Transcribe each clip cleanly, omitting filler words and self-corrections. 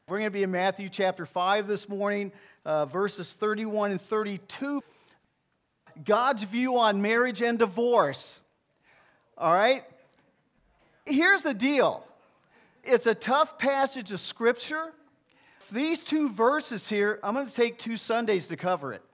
We're going to be in Matthew chapter 5 this morning, verses 31 and 32. God's view on marriage and divorce. All right? Here's the deal. It's a tough passage of Scripture. These two verses here, I'm going to take 2 Sundays to cover it.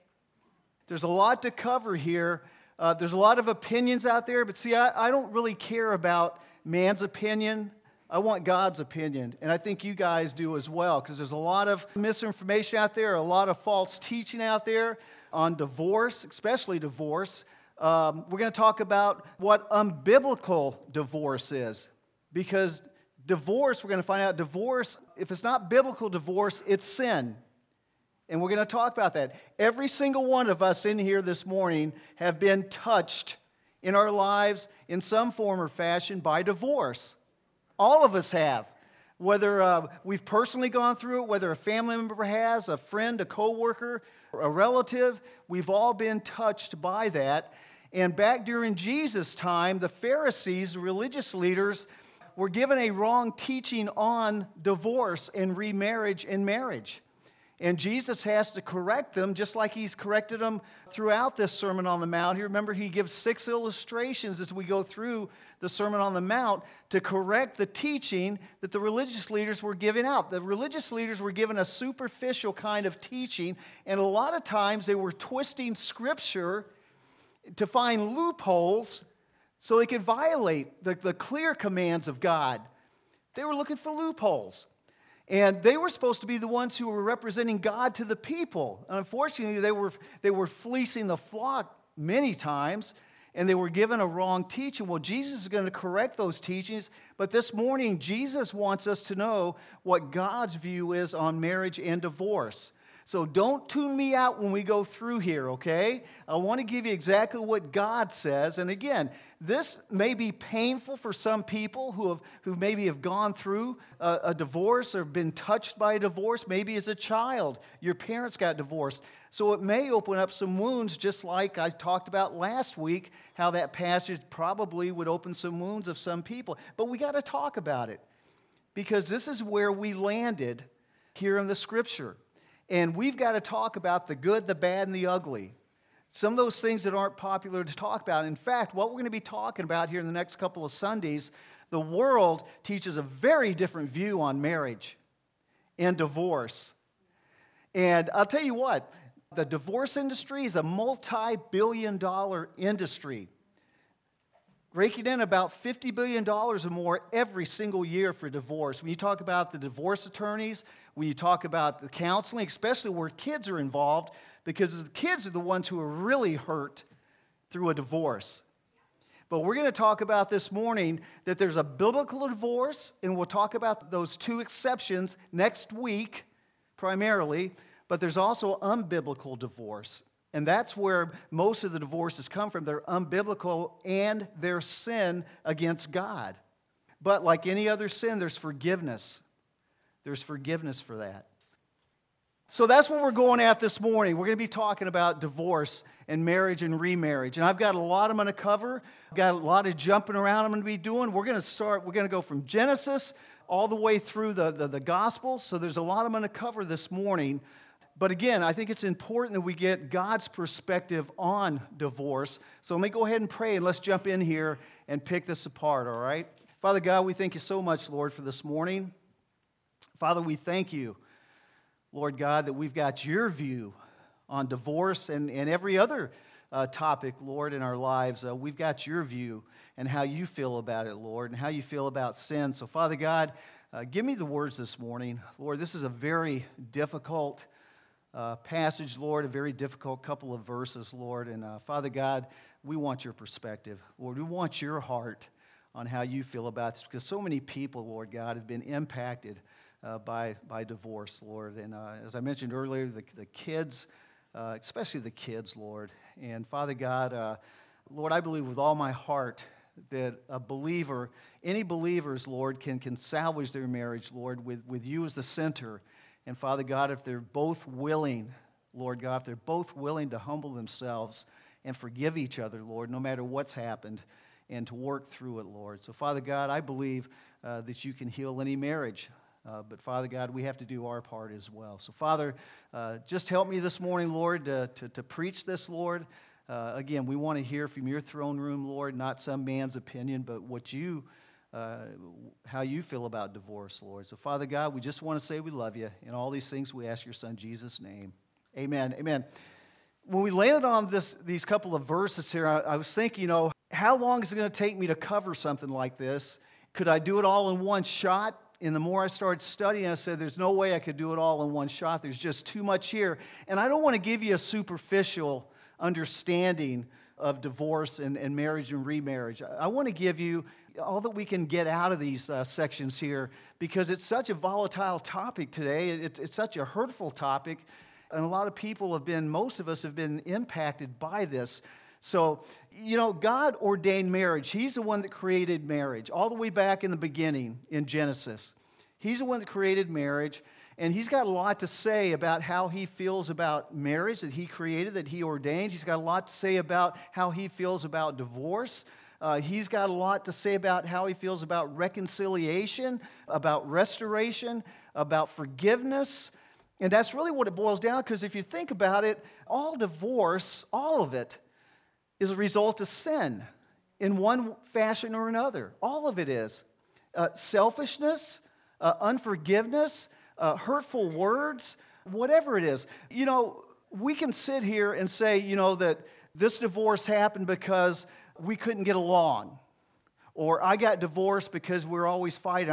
There's a lot to cover here. There's a lot of opinions out there, but see, I don't really care about man's opinion. I want God's opinion, and I think you guys do as well, because there's a lot of misinformation out there, a lot of false teaching out there on divorce, especially divorce. We're going to talk about what unbiblical divorce is, because divorce, we're going to find out divorce, if it's not biblical divorce, it's sin. And we're going to talk about that. Every single one of us in here this morning have been touched in our lives in some form or fashion by divorce. All of us have. Whether we've personally gone through it, whether a family member has, a friend, a coworker, a relative, we've all been touched by that. And back during Jesus' time, the Pharisees, the religious leaders, were given a wrong teaching on divorce and remarriage and marriage. And Jesus has to correct them, just like he's corrected them throughout this Sermon on the Mount. You remember, he gives 6 illustrations as we go through the Sermon on the Mount to correct the teaching that the religious leaders were giving out. The religious leaders were given a superficial kind of teaching, and a lot of times they were twisting Scripture to find loopholes so they could violate the clear commands of God. They were looking for loopholes. And they were supposed to be the ones who were representing God to the people. And unfortunately, they were fleecing the flock many times, and they were given a wrong teaching. Well, Jesus is going to correct those teachings, but this morning, Jesus wants us to know what God's view is on marriage and divorce. So don't tune me out when we go through here, okay? I want to give you exactly what God says. And again, this may be painful for some people who maybe have gone through a divorce or been touched by a divorce. Maybe as a child, your parents got divorced. So it may open up some wounds, just like I talked about last week, how that passage probably would open some wounds of some people. But we got to talk about it, because this is where we landed here in the Scripture. And we've got to talk about the good, the bad, and the ugly. Some of those things that aren't popular to talk about. In fact, what we're going to be talking about here in the next couple of Sundays, the world teaches a very different view on marriage and divorce. And I'll tell you what, the divorce industry is a multi-billion-dollar industry, raking in about $50 billion or more every single year for divorce. When you talk about the divorce attorneys, when you talk about the counseling, especially where kids are involved, because the kids are the ones who are really hurt through a divorce. But we're going to talk about this morning that there's a biblical divorce, and we'll talk about those 2 exceptions next week primarily, but there's also unbiblical divorce. And that's where most of the divorces come from. They're unbiblical and they're sin against God. But like any other sin, there's forgiveness. There's forgiveness for that. So that's what we're going at this morning. We're going to be talking about divorce and marriage and remarriage. And I've got a lot I'm going to cover. I've got a lot of jumping around I'm going to be doing. We're going to go from Genesis all the way through the Gospels. So there's a lot I'm going to cover this morning. But again, I think it's important that we get God's perspective on divorce. So let me go ahead and pray, and let's jump in here and pick this apart, all right? Father God, we thank you so much, Lord, for this morning. Father, we thank you, Lord God, that we've got your view on divorce and every other topic, Lord, in our lives. We've got your view and how you feel about it, Lord, and how you feel about sin. So, Father God, give me the words this morning. Lord, this is a very difficult passage, Lord, a very difficult couple of verses, Lord. And Father God, we want your perspective. Lord, we want your heart on how you feel about this, because so many people, Lord God, have been impacted by divorce, Lord. And as I mentioned earlier, the kids, especially the kids, Lord. And Father God, Lord, I believe with all my heart that a believer, any believers, Lord, can salvage their marriage, Lord, with you as the center. And Father God, if they're both willing, Lord God, if they're both willing to humble themselves and forgive each other, Lord, no matter what's happened, and to work through it, Lord. So Father God, I believe that you can heal any marriage. But Father God, we have to do our part as well. So Father, just help me this morning, Lord, to preach this, Lord. Again, we want to hear from your throne room, Lord, not some man's opinion, but how you feel about divorce, Lord. So Father God, we just want to say we love you. And all these things we ask your Son, Jesus' name. Amen. Amen. When we landed on these couple of verses here, I was thinking, how long is it going to take me to cover something like this? Could I do it all in one shot? And the more I started studying, I said, there's no way I could do it all in one shot. There's just too much here. And I don't want to give you a superficial understanding of divorce and marriage and remarriage. I want to give you all that we can get out of these sections here, because it's such a volatile topic today. It's such a hurtful topic. And a lot of people most of us have been impacted by this. So, God ordained marriage. He's the one that created marriage all the way back in the beginning in Genesis. He's the one that created marriage, and he's got a lot to say about how he feels about marriage that he created, that he ordained. He's got a lot to say about how he feels about divorce. He's got a lot to say about how he feels about reconciliation, about restoration, about forgiveness. And that's really what it boils down, because if you think about it, all divorce, all of it, is a result of sin in one fashion or another. All of it is. Selfishness, unforgiveness, hurtful words, whatever it is. We can sit here and say, that this divorce happened because we couldn't get along. Or I got divorced because we're always fighting.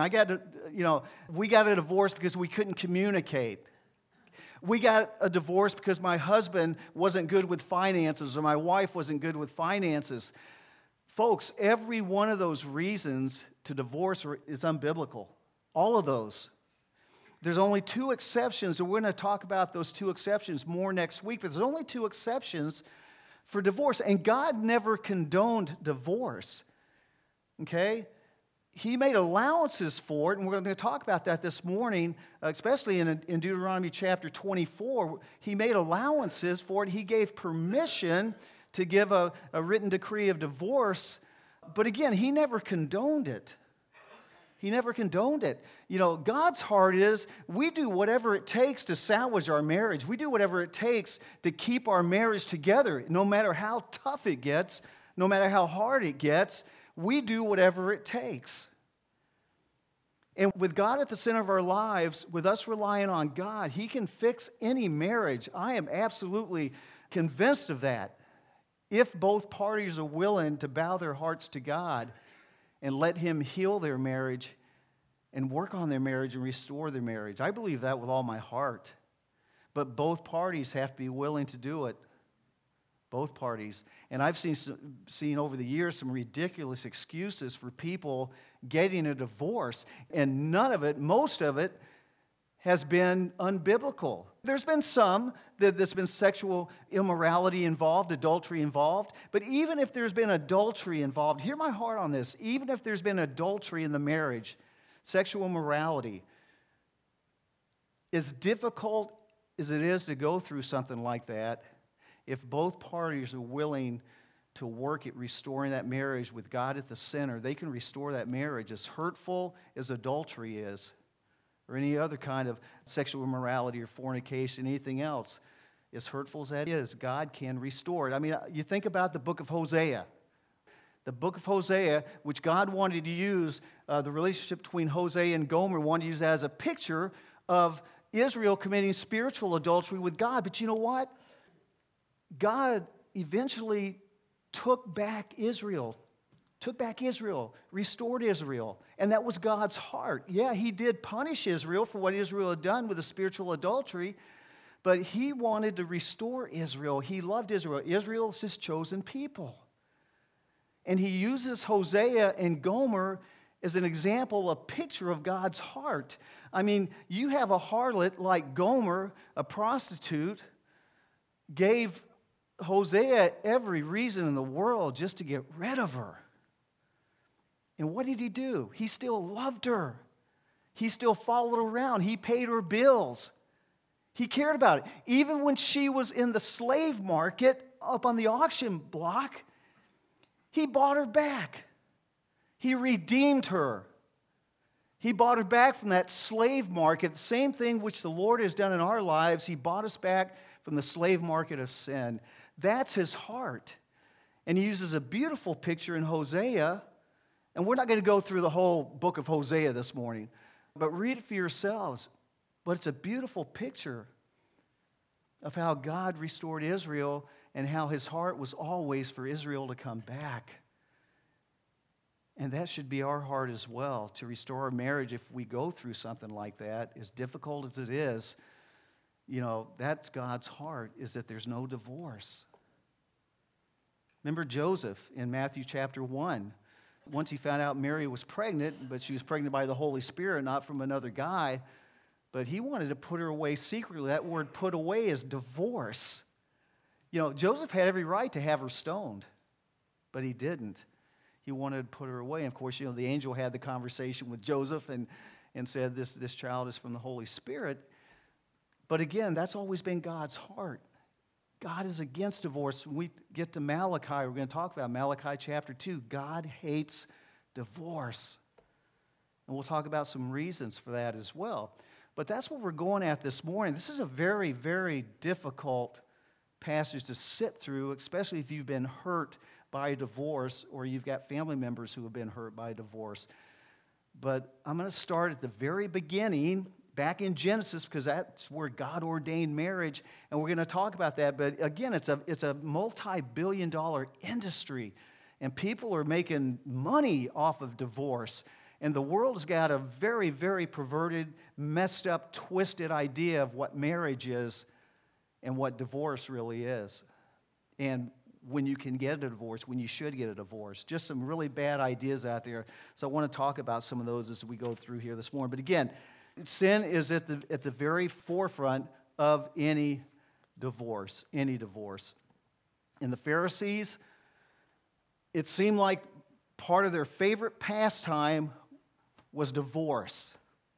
We got a divorce because we couldn't communicate. We got a divorce because my husband wasn't good with finances, or my wife wasn't good with finances. Folks, every one of those reasons to divorce is unbiblical. All of those. There's only two exceptions, and we're going to talk about those two exceptions more next week, but there's only two exceptions for divorce. And God never condoned divorce. Okay? He made allowances for it, and we're going to talk about that this morning, especially in Deuteronomy chapter 24. He made allowances for it. He gave permission to give a written decree of divorce, but again, he never condoned it. He never condoned it. God's heart is we do whatever it takes to salvage our marriage. We do whatever it takes to keep our marriage together, no matter how tough it gets, no matter how hard it gets. We do whatever it takes. And with God at the center of our lives, with us relying on God, He can fix any marriage. I am absolutely convinced of that. If both parties are willing to bow their hearts to God and let Him heal their marriage and work on their marriage and restore their marriage. I believe that with all my heart. But both parties have to be willing to do it. Both parties. And I've seen over the years some ridiculous excuses for people getting a divorce. And most of it, has been unbiblical. There's been some that's been sexual immorality involved, adultery involved. But even if there's been adultery involved, hear my heart on this. Even if there's been adultery in the marriage, sexual immorality, as difficult as it is to go through something like that, if both parties are willing to work at restoring that marriage with God at the center, they can restore that marriage. As hurtful as adultery is, or any other kind of sexual immorality or fornication, anything else, as hurtful as that is, God can restore it. I mean, you think about the book of Hosea. The book of Hosea, which God wanted to use, the relationship between Hosea and Gomer, wanted to use as a picture of Israel committing spiritual adultery with God. But you know what? God eventually took back Israel, restored Israel. And that was God's heart. Yeah, He did punish Israel for what Israel had done with the spiritual adultery, but He wanted to restore Israel. He loved Israel. Israel is His chosen people. And He uses Hosea and Gomer as an example, a picture of God's heart. I mean, you have a harlot like Gomer, a prostitute, gave Hosea every reason in the world just to get rid of her. And what did he do? He still loved her. He still followed her around. He paid her bills. He cared about it. Even when she was in the slave market up on the auction block, he bought her back. He redeemed her. He bought her back from that slave market, the same thing which the Lord has done in our lives. He bought us back from the slave market of sin. That's his heart. And he uses a beautiful picture in Hosea. And we're not going to go through the whole book of Hosea this morning, but read it for yourselves. But it's a beautiful picture of how God restored Israel and how his heart was always for Israel to come back. And that should be our heart as well, to restore our marriage if we go through something like that, as difficult as it is. That's God's heart, is that there's no divorce. Remember Joseph in Matthew chapter 1. Once he found out Mary was pregnant, but she was pregnant by the Holy Spirit, not from another guy, but he wanted to put her away secretly. That word put away is divorce. Joseph had every right to have her stoned, but he didn't. He wanted to put her away. And of course, the angel had the conversation with Joseph and said, this child is from the Holy Spirit. But again, that's always been God's heart. God is against divorce. When we get to Malachi, we're going to talk about Malachi chapter 2. God hates divorce. And we'll talk about some reasons for that as well. But that's what we're going at this morning. This is a very, very difficult passage to sit through, especially if you've been hurt by a divorce or you've got family members who have been hurt by a divorce. But I'm going to start at the very beginning, back in Genesis, because that's where God ordained marriage, and we're going to talk about that. But again, it's a multi-billion-dollar industry, and people are making money off of divorce. And the world has got a very, very perverted, messed up, twisted idea of what marriage is and what divorce really is. And when you can get a divorce, when you should get a divorce. Just some really bad ideas out there. So I want to talk about some of those as we go through here this morning. But again, sin is at the very forefront of any divorce. Any divorce. And the Pharisees, it seemed like part of their favorite pastime was divorce.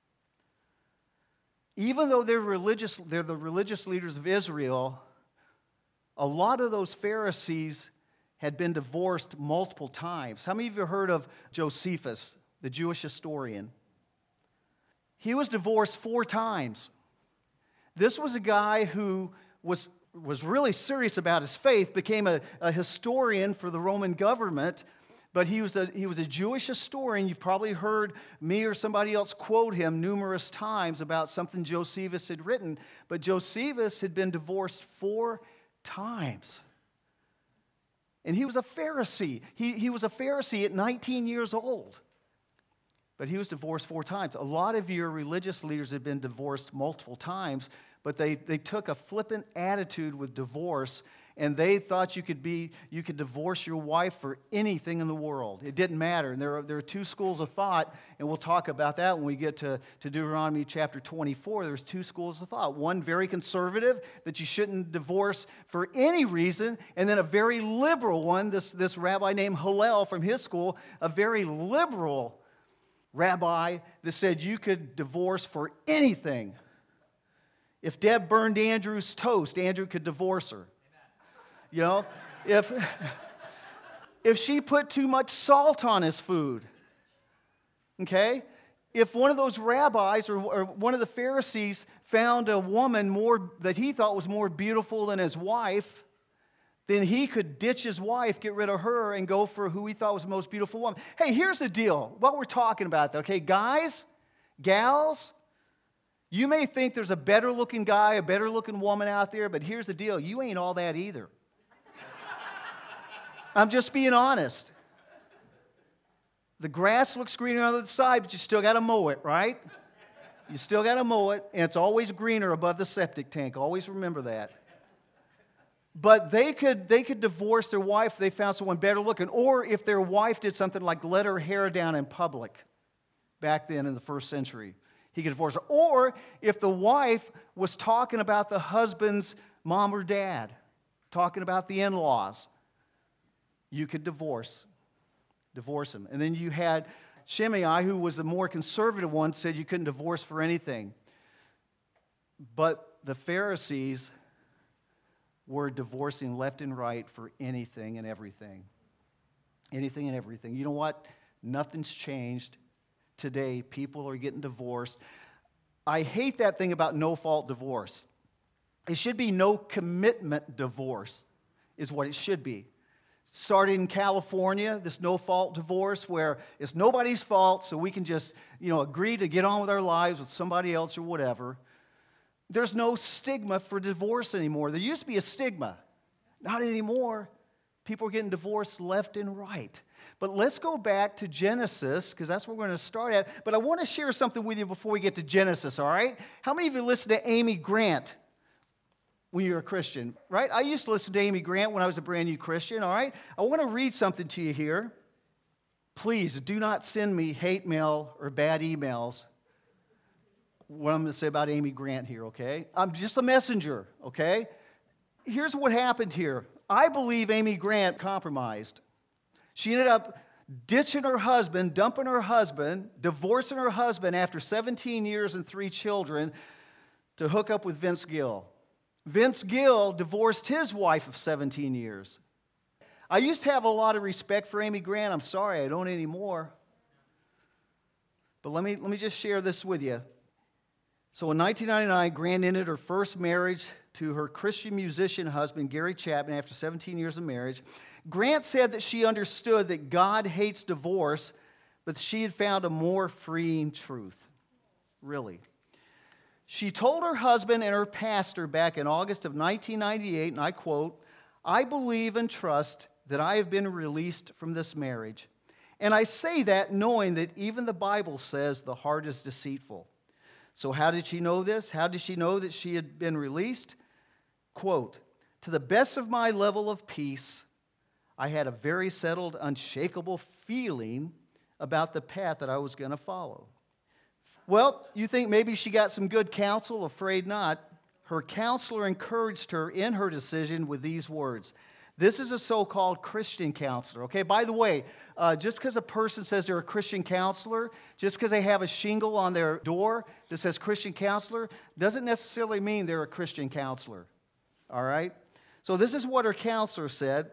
Even though they're the religious leaders of Israel, a lot of those Pharisees had been divorced multiple times. How many of you have heard of Josephus, the Jewish historian? He was divorced 4 times. This was a guy who was really serious about his faith, became a historian for the Roman government, but he was a Jewish historian. You've probably heard me or somebody else quote him numerous times about something Josephus had written, but Josephus had been divorced 4 times. And he was a Pharisee. He was a Pharisee at 19 years old. But he was divorced 4 times. A lot of your religious leaders have been divorced multiple times, but they took a flippant attitude with divorce, and they thought you could divorce your wife for anything in the world. It didn't matter. And there are 2 schools of thought, and we'll talk about that when we get to Deuteronomy chapter 24. There's 2 schools of thought. One very conservative, that you shouldn't divorce for any reason, and then a very liberal one, this rabbi named Hillel from his school, a very liberal rabbi that said you could divorce for anything. If Deb burned Andrew's toast, Andrew could divorce her. If she put too much salt on his food, okay? If one of those rabbis or one of the Pharisees found a woman that he thought was more beautiful than his wife, then he could ditch his wife, get rid of her, and go for who he thought was the most beautiful woman. Hey, here's the deal. What we're talking about, okay, guys, gals, you may think there's a better-looking guy, a better-looking woman out there, but here's the deal. You ain't all that either. I'm just being honest. The grass looks greener on the other side, but you still got to mow it, right? You still got to mow it, and it's always greener above the septic tank. Always remember that. But they could divorce their wife if they found someone better looking, or if their wife did something like let her hair down in public back then in the 1st century. He could divorce her. Or if the wife was talking about the husband's mom or dad, talking about the in-laws, you could divorce him. And then you had Shimei, who was the more conservative one, said you couldn't divorce for anything. But the Pharisees were divorcing left and right for anything and everything. Anything and everything. You know what? Nothing's changed. today. People are getting divorced. I hate that thing about no-fault divorce. It should be no commitment divorce is what it should be. Started in California, this no-fault divorce where it's nobody's fault, so we can just, agree to get on with our lives with somebody else or whatever. There's no stigma for divorce anymore. There used to be a stigma. Not anymore. People are getting divorced left and right. But let's go back to Genesis, because that's where we're going to start at. But I want to share something with you before we get to Genesis, all right? How many of you listened to Amy Grant when you're a Christian, right? I used to listen to Amy Grant when I was a brand new Christian, all right? I want to read something to you here. Please do not send me hate mail or bad emails. What I'm going to say about Amy Grant here, okay? I'm just a messenger, okay? Here's what happened here. I believe Amy Grant compromised. She ended up ditching her husband, dumping her husband, divorcing her husband after 17 years and 3 children to hook up with Vince Gill. Vince Gill divorced his wife of 17 years. I used to have a lot of respect for Amy Grant. I'm sorry, I don't anymore. But let me just share this with you. So in 1999, Grant ended her first marriage to her Christian musician husband, Gary Chapman, after 17 years of marriage. Grant said that she understood that God hates divorce, but she had found a more freeing truth. Really. She told her husband and her pastor back in August of 1998, and I quote, "I believe and trust that I have been released from this marriage. And I say that knowing that even the Bible says the heart is deceitful." So how did she know this? How did she know that she had been released? Quote, "To the best of my level of peace, I had a very settled, unshakable feeling about the path that I was going to follow." Well, you think maybe she got some good counsel? Afraid not. Her counselor encouraged her in her decision with these words. This is a so-called Christian counselor, okay? By the way, just because a person says they're a Christian counselor, just because they have a shingle on their door that says Christian counselor, doesn't necessarily mean they're a Christian counselor, all right? So this is what her counselor said.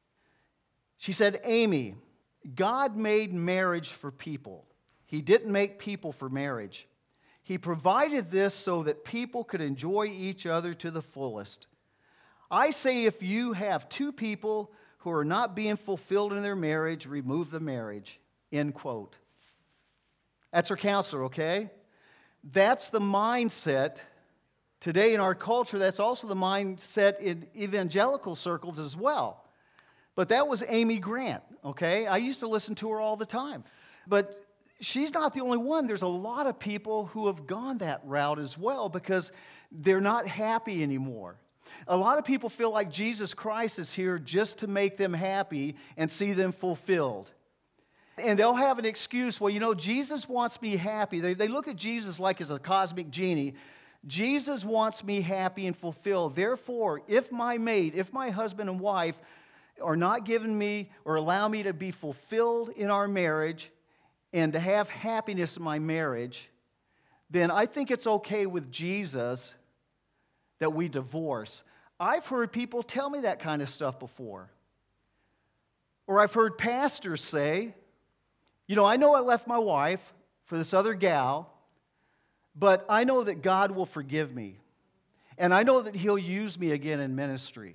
She said, "Amy, God made marriage for people. He didn't make people for marriage. He provided this so that people could enjoy each other to the fullest. I say if you have 2 people who are not being fulfilled in their marriage, remove the marriage." End quote. That's her counselor, okay? That's the mindset today in our culture. That's also the mindset in evangelical circles as well. But that was Amy Grant, okay? I used to listen to her all the time. But she's not the only one. There's a lot of people who have gone that route as well because they're not happy anymore. A lot of people feel like Jesus Christ is here just to make them happy and see them fulfilled. And they'll have an excuse, well, Jesus wants me happy. They look at Jesus like as a cosmic genie. Jesus wants me happy and fulfilled. Therefore, if my mate, if my husband and wife are not giving me or allow me to be fulfilled in our marriage and to have happiness in my marriage, then I think it's okay with Jesus that we divorce. I've heard people tell me that kind of stuff before. Or I've heard pastors say, I know I left my wife for this other gal, but I know that God will forgive me. And I know that He'll use me again in ministry.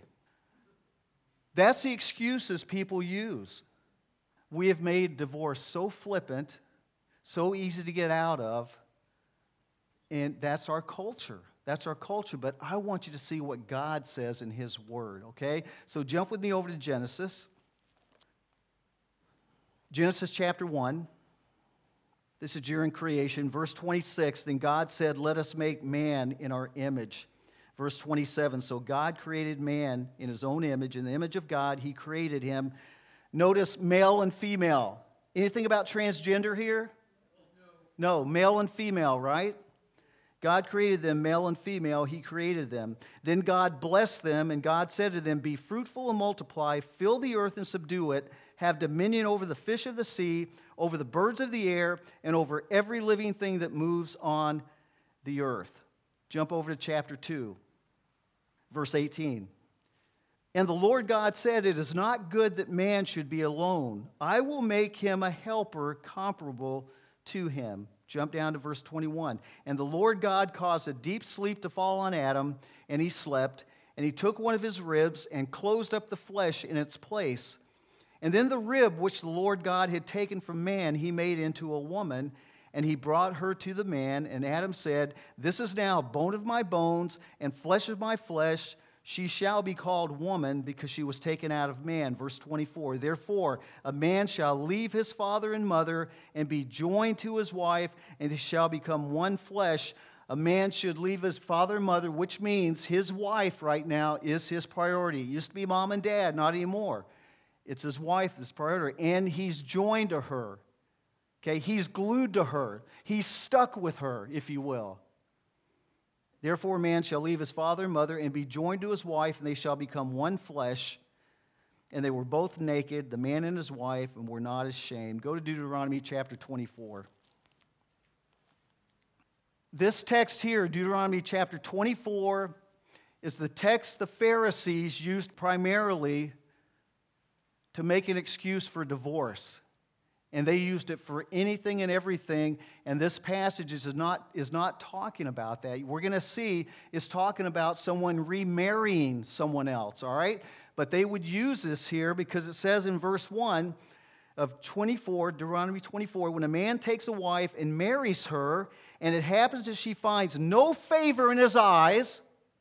That's the excuses people use. We have made divorce so flippant, so easy to get out of, and that's our culture. That's our culture, but I want you to see what God says in His Word, okay? So jump with me over to Genesis. Genesis chapter 1. This is during creation. Verse 26, then God said, "Let us make man in our image." Verse 27, so God created man in His own image. In the image of God, He created him. Notice male and female. Anything about transgender here? No, male and female, right? God created them, male and female, He created them. Then God blessed them, and God said to them, "Be fruitful and multiply, fill the earth and subdue it, have dominion over the fish of the sea, over the birds of the air, and over every living thing that moves on the earth." Jump over to chapter 2, verse 18. And the Lord God said, "It is not good that man should be alone. I will make him a helper comparable to him. Jump down to verse 21. And the Lord God caused a deep sleep to fall on Adam, and he slept. And he took one of his ribs and closed up the flesh in its place. And then the rib which the Lord God had taken from man, he made into a woman, and he brought her to the man. And Adam said, This is now bone of my bones and flesh of my flesh. She shall be called woman, because she was taken out of man. Verse 24, Therefore a man shall leave his father and mother and be joined to his wife, and they shall become one flesh. A man should leave his father and mother, which means his wife right now is his priority. It used to be mom and dad, not anymore. It's his wife that's priority, and he's joined to her. Okay, he's glued to her. He's stuck with her, if you will. Therefore, a man shall leave his father and mother and be joined to his wife, and they shall become one flesh. And they were both naked, the man and his wife, and were not ashamed. Go to Deuteronomy chapter 24. This text here, Deuteronomy chapter 24, is the text the Pharisees used primarily to make an excuse for divorce. And they used it for anything and everything, and this passage is not talking about that. We're going to see it's talking about someone remarrying someone else, all right? But they would use this here because it says in verse 1 of 24, Deuteronomy 24, when a man takes a wife and marries her, and it happens that she finds no favor in his eyes,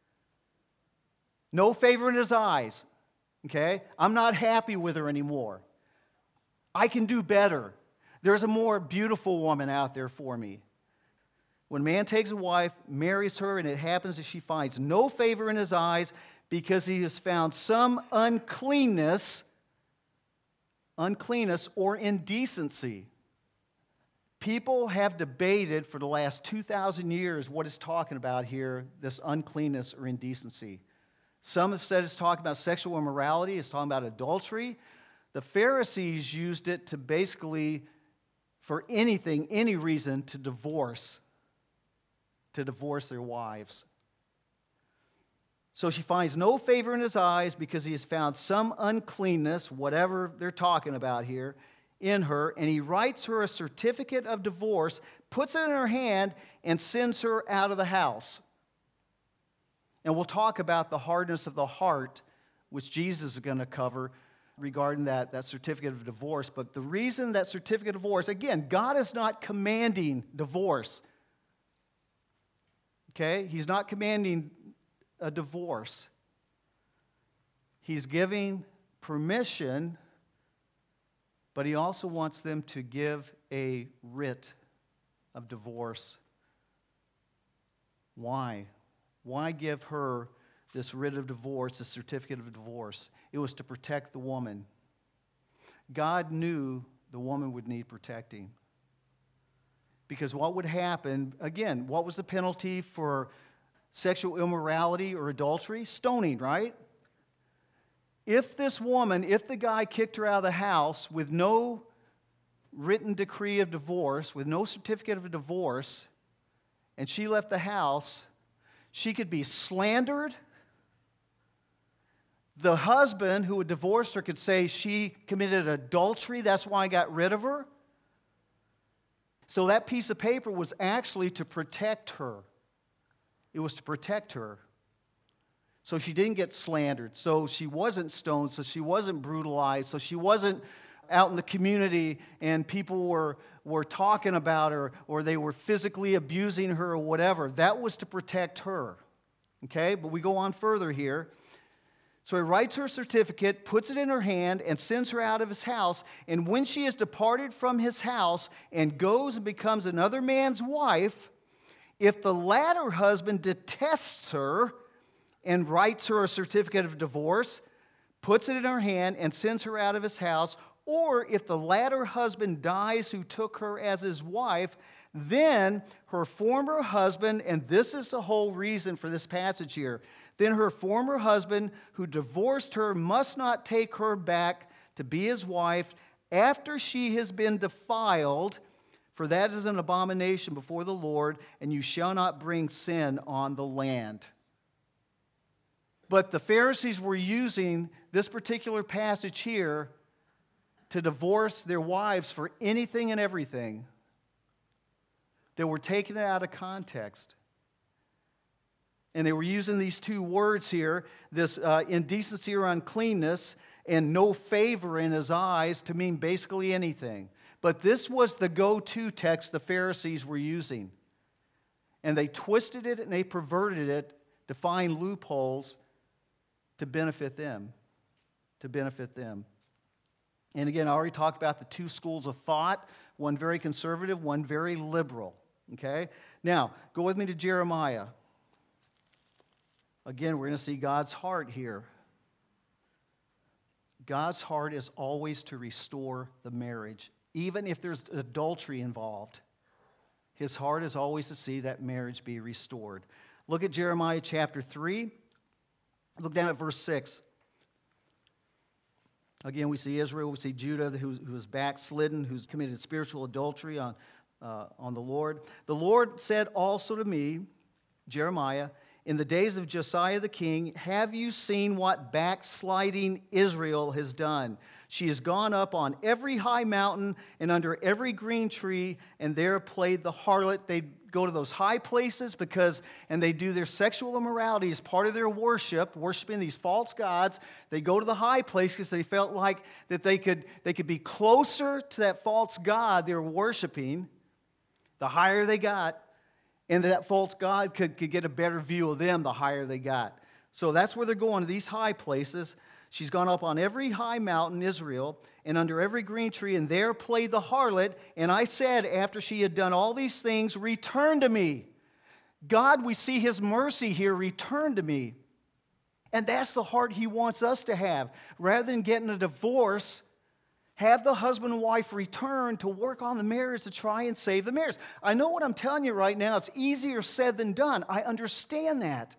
okay? I'm not happy with her anymore. I can do better. There's a more beautiful woman out there for me. When a man takes a wife, marries her, and it happens that she finds no favor in his eyes because he has found some uncleanness or indecency. People have debated for the last 2,000 years what it's talking about here, this uncleanness or indecency. Some have said it's talking about sexual immorality, it's talking about adultery. The Pharisees used it to basically, for anything, any reason, to divorce their wives. So she finds no favor in his eyes because he has found some uncleanness, whatever they're talking about here, in her, and he writes her a certificate of divorce, puts it in her hand, and sends her out of the house. And we'll talk about the hardness of the heart, which Jesus is going to cover regarding that certificate of divorce. But the reason that certificate of divorce, again, God is not commanding divorce. Okay? He's not commanding a divorce. He's giving permission, but he also wants them to give a writ of divorce. Why? Why give her this writ of divorce, this certificate of divorce? It was to protect the woman. God knew the woman would need protecting. Because what would happen, again, what was the penalty for sexual immorality or adultery? Stoning, right? If the guy kicked her out of the house with no written decree of divorce, with no certificate of divorce, and she left the house, she could be slandered. The husband who had divorced her could say she committed adultery, that's why I got rid of her. So that piece of paper was actually to protect her. It was to protect her. So she didn't get slandered. So she wasn't stoned. So she wasn't brutalized. So she wasn't out in the community and people were talking about her or they were physically abusing her or whatever. That was to protect her. Okay? But we go on further here. So he writes her certificate, puts it in her hand, and sends her out of his house. And when she has departed from his house and goes and becomes another man's wife, if the latter husband detests her and writes her a certificate of divorce, puts it in her hand, and sends her out of his house, or if the latter husband dies who took her as his wife, then her former husband, and this is the whole reason for this passage here, then her former husband who divorced her must not take her back to be his wife after she has been defiled, for that is an abomination before the Lord, and you shall not bring sin on the land. But the Pharisees were using this particular passage here to divorce their wives for anything and everything. that were taken out of context. And they were using these two words here, this indecency or uncleanness and no favor in his eyes, to mean basically anything. But this was the go-to text the Pharisees were using. And they twisted it and they perverted it to find loopholes to benefit them. To benefit them. And again, I already talked about the two schools of thought, one very conservative, one very liberal. Okay? Now, go with me to Jeremiah. Again, we're going to see God's heart here. God's heart is always to restore the marriage, even if there's adultery involved. His heart is always to see that marriage be restored. Look at Jeremiah chapter 3. Look down at verse 6. Again, we see Israel, we see Judah, who is backslidden, who's committed spiritual adultery on the Lord. The Lord said also to me, Jeremiah, in the days of Josiah the king, have you seen what backsliding Israel has done? She has gone up on every high mountain and under every green tree, and there played the harlot. They go to those high places and they do their sexual immorality as part of their worship, worshiping these false gods. They go to the high place because they felt like that they could be closer to that false god they were worshiping. The higher they got, and that false god could get a better view of them the higher they got. So that's where they're going, to these high places. She's gone up on every high mountain, Israel, and under every green tree, and there played the harlot. And I said, after she had done all these things, return to me. God, we see His mercy here, return to me. And that's the heart He wants us to have. Rather than getting a divorce, have the husband and wife return to work on the marriage to try and save the marriage. I know what I'm telling you right now. It's easier said than done. I understand that.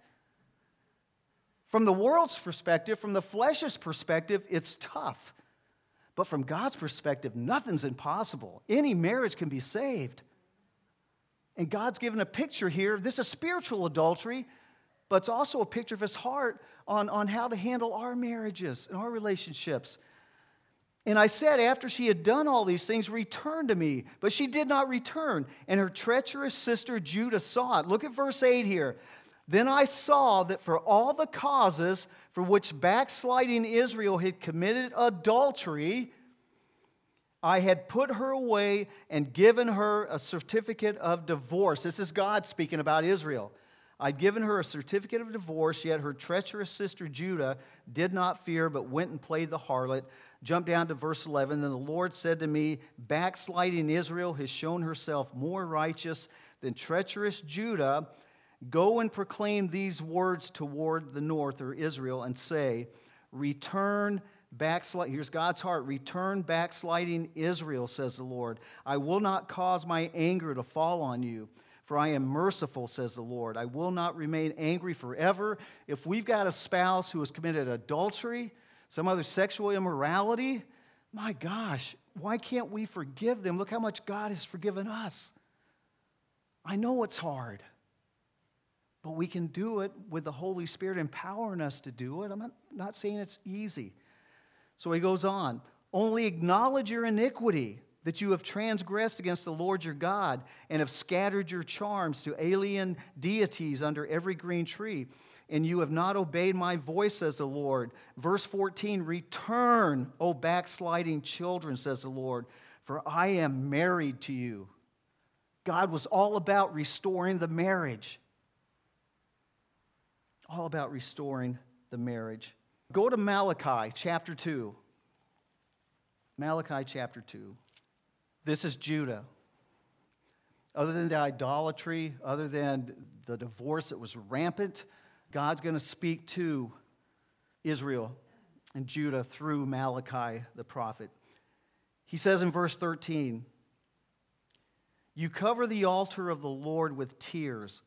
From the world's perspective, from the flesh's perspective, it's tough. But from God's perspective, nothing's impossible. Any marriage can be saved. And God's given a picture here. This is spiritual adultery, but it's also a picture of His heart on how to handle our marriages and our relationships. And I said, after she had done all these things, return to me. But she did not return. And her treacherous sister Judah saw it. Look at verse 8 here. Then I saw that for all the causes for which backsliding Israel had committed adultery, I had put her away and given her a certificate of divorce. This is God speaking about Israel. I'd given her a certificate of divorce, yet her treacherous sister Judah did not fear, but went and played the harlot. Jump down to verse 11. Then the Lord said to me, backsliding Israel has shown herself more righteous than treacherous Judah. Go and proclaim these words toward the north, or Israel, and say, return backsliding. Here's God's heart. Return backsliding Israel, says the Lord. I will not cause my anger to fall on you, for I am merciful, says the Lord. I will not remain angry forever. If we've got a spouse who has committed adultery, some other sexual immorality, my gosh, why can't we forgive them? Look how much God has forgiven us. I know it's hard. But we can do it with the Holy Spirit empowering us to do it. I'm not saying it's easy. So he goes on. Only acknowledge your iniquity, that you have transgressed against the Lord your God, and have scattered your charms to alien deities under every green tree. And you have not obeyed my voice, says the Lord. Verse 14, return, O backsliding children, says the Lord, for I am married to you. God was all about restoring the marriage. All about restoring the marriage. Go to Malachi chapter 2. Malachi chapter 2. This is Judah. Other than the idolatry, other than the divorce that was rampant, God's going to speak to Israel and Judah through Malachi the prophet. He says in verse 13, you cover the altar of the Lord with tears,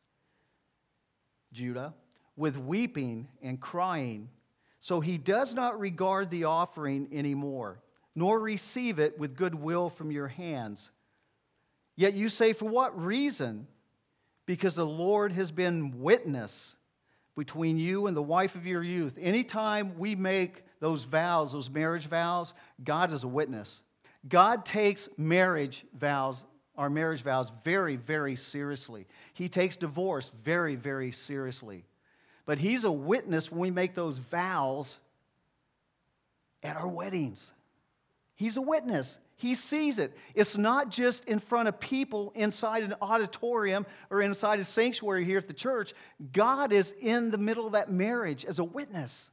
Judah, with weeping and crying. So He does not regard the offering anymore, nor receive it with good will from your hands. Yet you say, for what reason? Because the Lord has been witness between you and the wife of your youth. Anytime we make those vows, those marriage vows, God is a witness. God takes marriage vows our marriage vows very, very seriously. He takes divorce very, very seriously. But He's a witness when we make those vows at our weddings. He's a witness. He sees it. It's not just in front of people inside an auditorium or inside a sanctuary here at the church. God is in the middle of that marriage as a witness.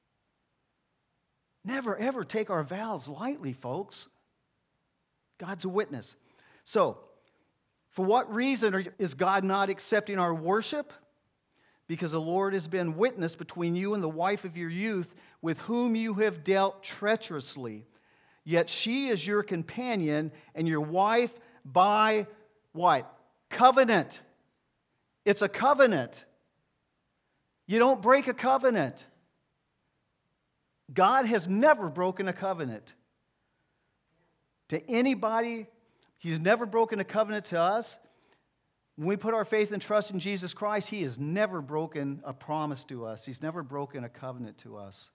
Never, ever take our vows lightly, folks. God's a witness. So, for what reason is God not accepting our worship? Because the Lord has been witness between you and the wife of your youth, with whom you have dealt treacherously. Yet she is your companion and your wife by what? Covenant. It's a covenant. You don't break a covenant. God has never broken a covenant to anybody. He's never broken a covenant to us. When we put our faith and trust in Jesus Christ, He has never broken a promise to us. He's never broken a covenant to us.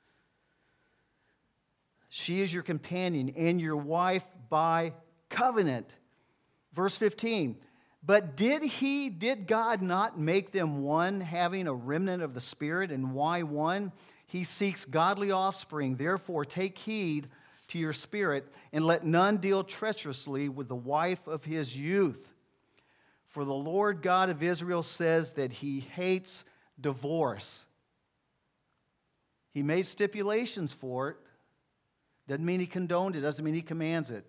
She is your companion and your wife by covenant. Verse 15. But did God not make them one, having a remnant of the Spirit? And why one? He seeks godly offspring. Therefore, take heed to your spirit, and let none deal treacherously with the wife of his youth. For the Lord God of Israel says that He hates divorce. He made stipulations for it. Doesn't mean He condoned it. Doesn't mean He commands it.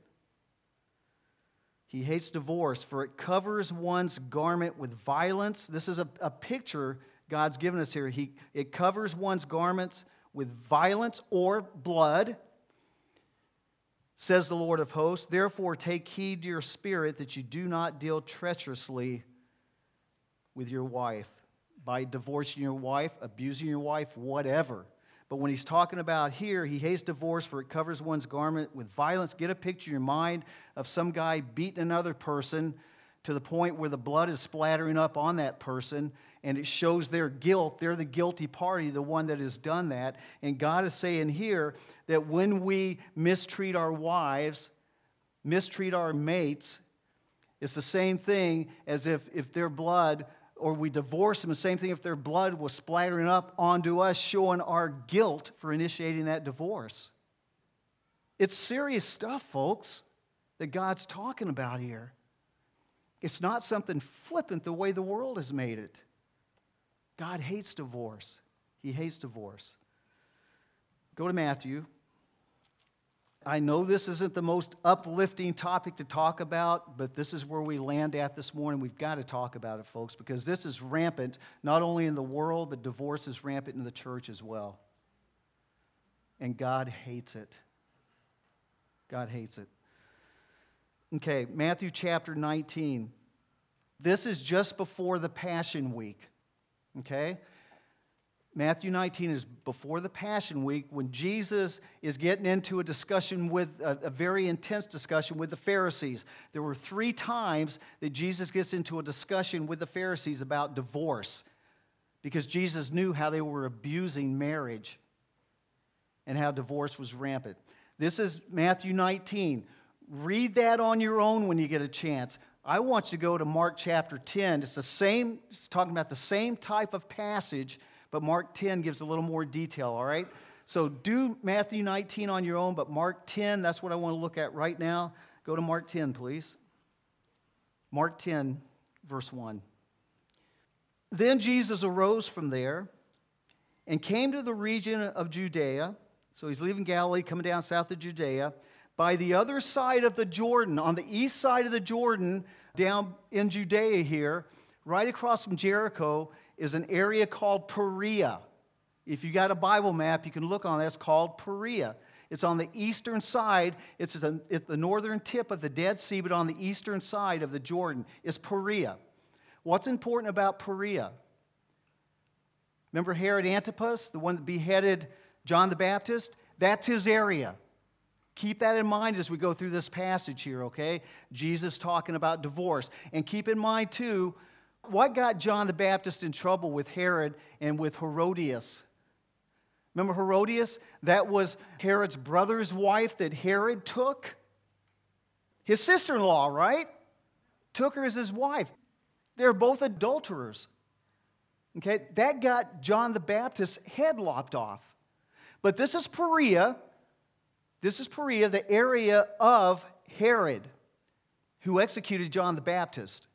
He hates divorce, for it covers one's garment with violence. This is a picture God's given us here. It covers one's garments with violence or blood, says the Lord of hosts. Therefore, take heed to your spirit that you do not deal treacherously with your wife, by divorcing your wife, abusing your wife, whatever. But when He's talking about here, He hates divorce, for it covers one's garment with violence. Get a picture in your mind of some guy beating another person to the point where the blood is splattering up on that person, and it shows their guilt. They're the guilty party, the one that has done that. And God is saying here that when we mistreat our wives, mistreat our mates, it's the same thing as if their blood, or we divorce them, the same thing if their blood was splattering up onto us, showing our guilt for initiating that divorce. It's serious stuff, folks, that God's talking about here. It's not something flippant the way the world has made it. God hates divorce. He hates divorce. Go to Matthew. I know this isn't the most uplifting topic to talk about, but this is where we land at this morning. We've got to talk about it, folks, because this is rampant, not only in the world, but divorce is rampant in the church as well. And God hates it. God hates it. Okay, Matthew chapter 19. This is just before the Passion Week. Okay? Matthew 19 is before the Passion Week, when Jesus is getting into a discussion with, a very intense discussion with the Pharisees. There were 3 times that Jesus gets into a discussion with the Pharisees about divorce, because Jesus knew how they were abusing marriage and how divorce was rampant. This is Matthew 19. Read that on your own when you get a chance. I want you to go to Mark chapter 10. It's talking about the same type of passage, but Mark 10 gives a little more detail, all right? So do Matthew 19 on your own, but Mark 10, that's what I want to look at right now. Go to Mark 10, please. Mark 10, verse 1. Then Jesus arose from there and came to the region of Judea. So He's leaving Galilee, coming down south of Judea. By the other side of the Jordan, on the east side of the Jordan, down in Judea here, right across from Jericho, is an area called Perea. If you got a Bible map, you can look on that. It's called Perea. It's on the eastern side. It's at the northern tip of the Dead Sea, but on the eastern side of the Jordan is Perea. What's important about Perea? Remember Herod Antipas, the one that beheaded John the Baptist? That's his area. Keep that in mind as we go through this passage here, okay? Jesus talking about divorce. And keep in mind, too, what got John the Baptist in trouble with Herod and with Herodias? Remember Herodias? That was Herod's brother's wife that Herod took. His sister-in-law, right? took her as his wife. They're both adulterers. Okay, that got John the Baptist's head lopped off. But this is Perea. This is Perea, the area of Herod, who executed John the Baptist.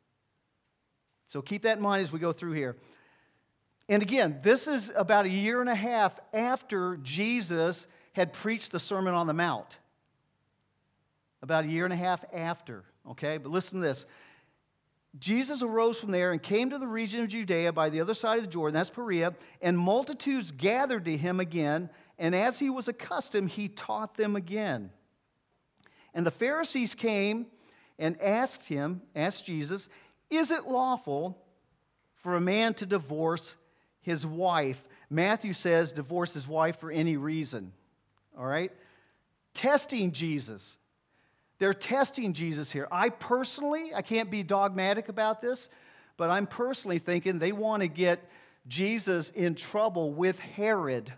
So keep that in mind as we go through here. And again, this is about a year and a half after Jesus had preached the Sermon on the Mount. About a year and a half after, okay? But listen to this. Jesus arose from there and came to the region of Judea by the other side of the Jordan, that's Perea, and multitudes gathered to him again, and as he was accustomed, he taught them again. And the Pharisees came and asked Jesus, is it lawful for a man to divorce his wife? Matthew says divorce his wife for any reason, all right? Testing Jesus. They're testing Jesus here. I can't be dogmatic about this, but I'm personally thinking they want to get Jesus in trouble with Herod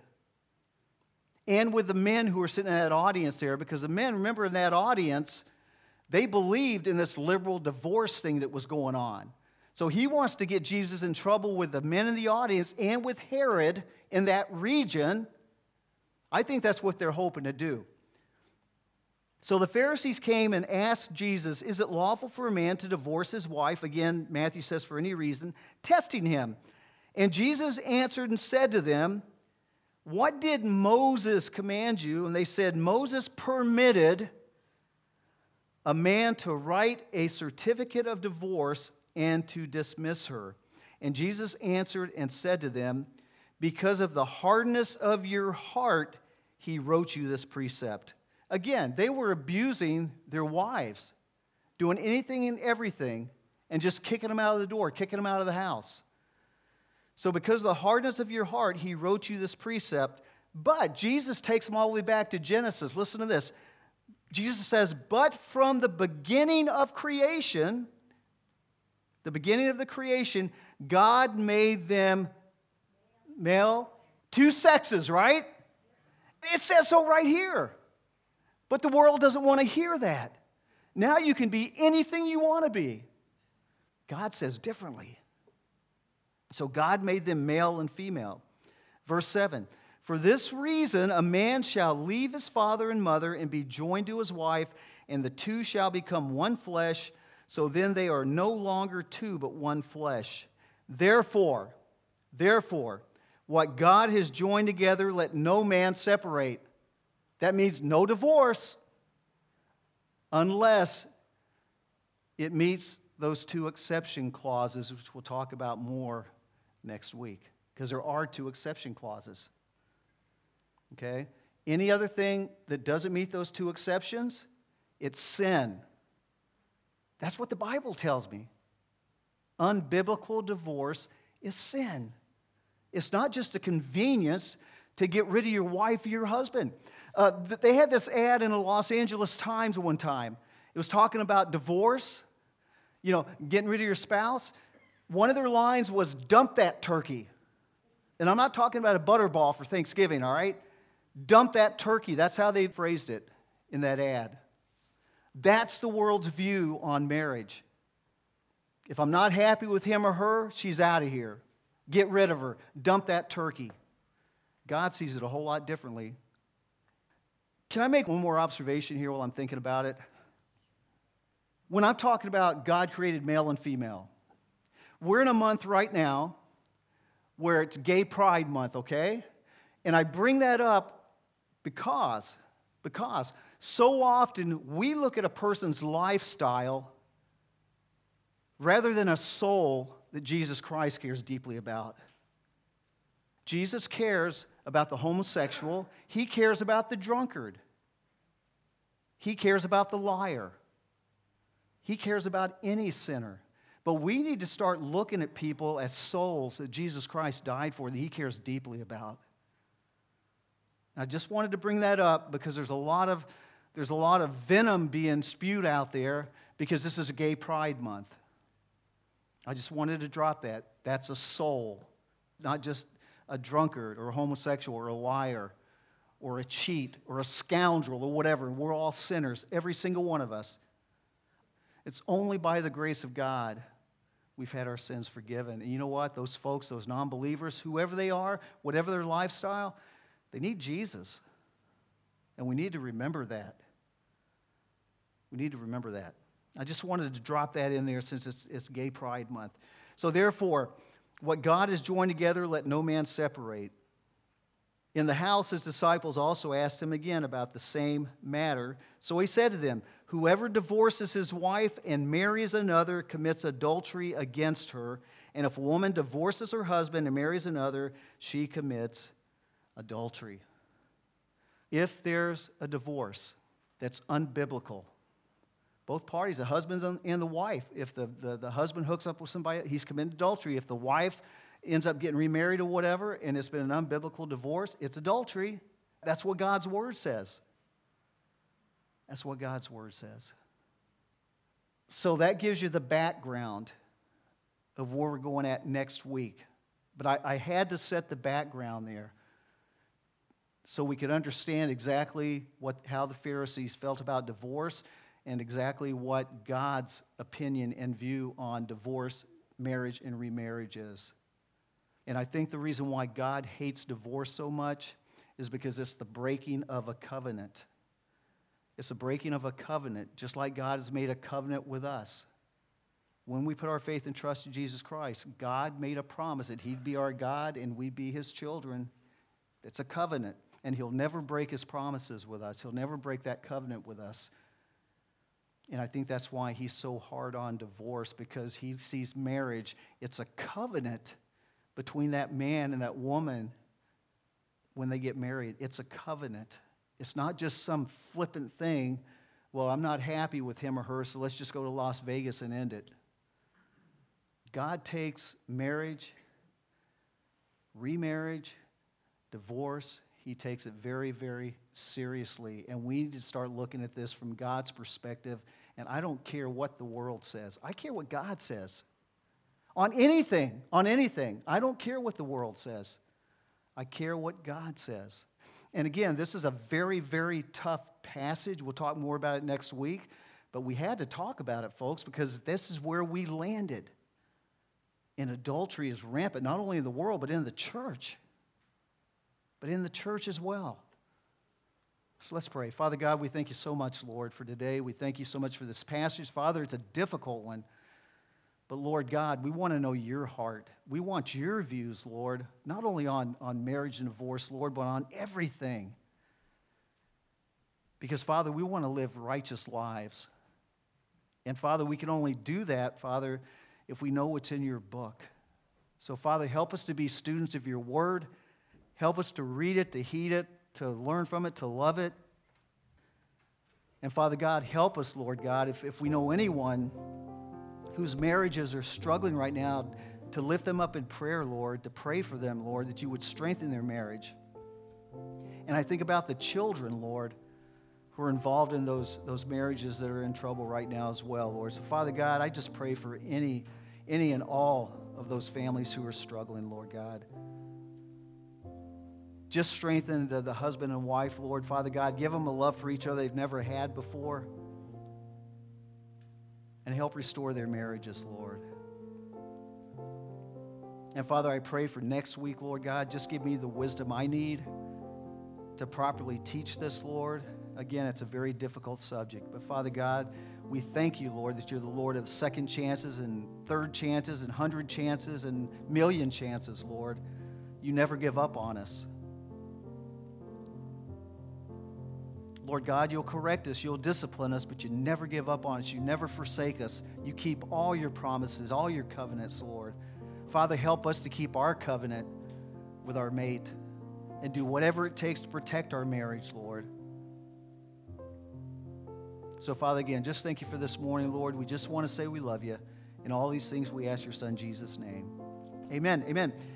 and with the men who are sitting in that audience there, because the men, remember in that audience, they believed in this liberal divorce thing that was going on. So he wants to get Jesus in trouble with the men in the audience and with Herod in that region. I think that's what they're hoping to do. So the Pharisees came and asked Jesus, is it lawful for a man to divorce his wife? Again, Matthew says for any reason, testing him. And Jesus answered and said to them, what did Moses command you? And they said, Moses permitted a man to write a certificate of divorce and to dismiss her. And Jesus answered and said to them, because of the hardness of your heart, he wrote you this precept. Again, they were abusing their wives, doing anything and everything, and just kicking them out of the door, kicking them out of the house. So because of the hardness of your heart, he wrote you this precept. But Jesus takes them all the way back to Genesis. Listen to this. Jesus says, but from the beginning of creation, God made them male, two sexes, right? It says so right here. But the world doesn't want to hear that. Now you can be anything you want to be. God says differently. So God made them male and female. Verse 7, for this reason a man shall leave his father and mother and be joined to his wife, and the two shall become one flesh. So then they are no longer two, but one flesh. Therefore, what God has joined together, let no man separate. That means no divorce unless it meets those two exception clauses, which we'll talk about more next week, because there are two exception clauses. Okay? Any other thing that doesn't meet those two exceptions, it's sin. That's what the Bible tells me. Unbiblical divorce is sin. It's not just a convenience to get rid of your wife or your husband. They had this ad in the Los Angeles Times one time. It was talking about divorce, getting rid of your spouse. One of their lines was, dump that turkey. And I'm not talking about a butterball for Thanksgiving, all right? Dump that turkey. That's how they phrased it in that ad. That's the world's view on marriage. If I'm not happy with him or her, she's out of here. Get rid of her. Dump that turkey. God sees it a whole lot differently. Can I make one more observation here while I'm thinking about it? When I'm talking about God created male and female, we're in a month right now where it's Gay Pride Month, okay? And I bring that up because so often we look at a person's lifestyle rather than a soul that Jesus Christ cares deeply about. Jesus cares about the homosexual. He cares about the drunkard. He cares about the liar. He cares about any sinner. But we need to start looking at people as souls that Jesus Christ died for, that He cares deeply about. I just wanted to bring that up because there's a lot of venom being spewed out there because this is a Gay Pride Month. I just wanted to drop that. That's a soul, not just a drunkard or a homosexual or a liar or a cheat or a scoundrel or whatever. We're all sinners, every single one of us. It's only by the grace of God we've had our sins forgiven. And you know what? Those folks, those non-believers, whoever they are, whatever their lifestyle, they need Jesus. And we need to remember that. We need to remember that. I just wanted to drop that in there since it's Gay Pride Month. So therefore, what God has joined together, let no man separate. In the house, his disciples also asked him again about the same matter. So he said to them, whoever divorces his wife and marries another commits adultery against her. And if a woman divorces her husband and marries another, she commits adultery. If there's a divorce that's unbiblical, both parties, the husband and the wife, if the husband hooks up with somebody, he's committed adultery. If the wife ends up getting remarried or whatever, and it's been an unbiblical divorce, it's adultery. That's what God's Word says. That's what God's Word says. So that gives you the background of where we're going at next week. But I had to set the background there so we could understand exactly how the Pharisees felt about divorce and exactly what God's opinion and view on divorce, marriage, and remarriage is. And I think the reason why God hates divorce so much is because it's the breaking of a covenant. It's a breaking of a covenant, just like God has made a covenant with us. When we put our faith and trust in Jesus Christ, God made a promise that He'd be our God and we'd be His children. It's a covenant, and He'll never break His promises with us. He'll never break that covenant with us. And I think that's why He's so hard on divorce, because He sees marriage, it's a covenant between that man and that woman when they get married. It's a covenant. It's not just some flippant thing, well, I'm not happy with him or her, so let's just go to Las Vegas and end it. God takes marriage, remarriage, divorce, He takes it very, very seriously. And we need to start looking at this from God's perspective. And I don't care what the world says. I care what God says. On anything. I don't care what the world says. I care what God says. And again, this is a very, very tough passage. We'll talk more about it next week. But we had to talk about it, folks, because this is where we landed. And adultery is rampant, not only in the world, but in the church. But in the church as well. So let's pray. Father God, we thank you so much, Lord, for today. We thank you so much for this passage. Father, it's a difficult one. But Lord God, we want to know your heart. We want your views, Lord, not only on marriage and divorce, Lord, but on everything. Because, Father, we want to live righteous lives. And, Father, we can only do that, Father, if we know what's in your book. So, Father, help us to be students of your word. Help us to read it, to heed it, to learn from it, to love it. And, Father God, help us, Lord God, if we know anyone whose marriages are struggling right now, to lift them up in prayer, Lord, to pray for them, Lord, that you would strengthen their marriage. And I think about the children, Lord, who are involved in those marriages that are in trouble right now as well, Lord. So, Father God, I just pray for any and all of those families who are struggling, Lord God. Just strengthen the husband and wife, Lord. Father God, give them a love for each other they've never had before. And help restore their marriages, Lord. And Father, I pray for next week, Lord God, just give me the wisdom I need to properly teach this, Lord. Again, it's a very difficult subject. But Father God, we thank you, Lord, that you're the Lord of second chances and third chances and 100 chances and million chances, Lord. You never give up on us. Lord God, you'll correct us, you'll discipline us, but you never give up on us. You never forsake us. You keep all your promises, all your covenants, Lord. Father, help us to keep our covenant with our mate and do whatever it takes to protect our marriage, Lord. So, Father, again, just thank you for this morning, Lord. We just want to say we love you. In all these things, we ask your Son, Jesus' name. Amen. Amen.